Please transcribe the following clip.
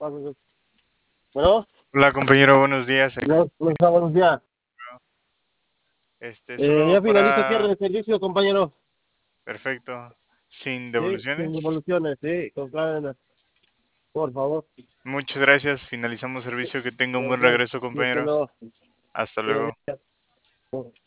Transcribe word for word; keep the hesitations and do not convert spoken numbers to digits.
Bueno, Hola compañero, buenos días. no, no está, buenos días. Este, Eh, solo ya finalizo cierre para... de servicio, compañero. Perfecto. Sin Sí, sin devoluciones. devoluciones, sí, con cadena, por favor. Muchas gracias. Finalizamos servicio. Que tenga un buen Gracias. regreso, Y este compañero. no, Hasta pero luego. bien.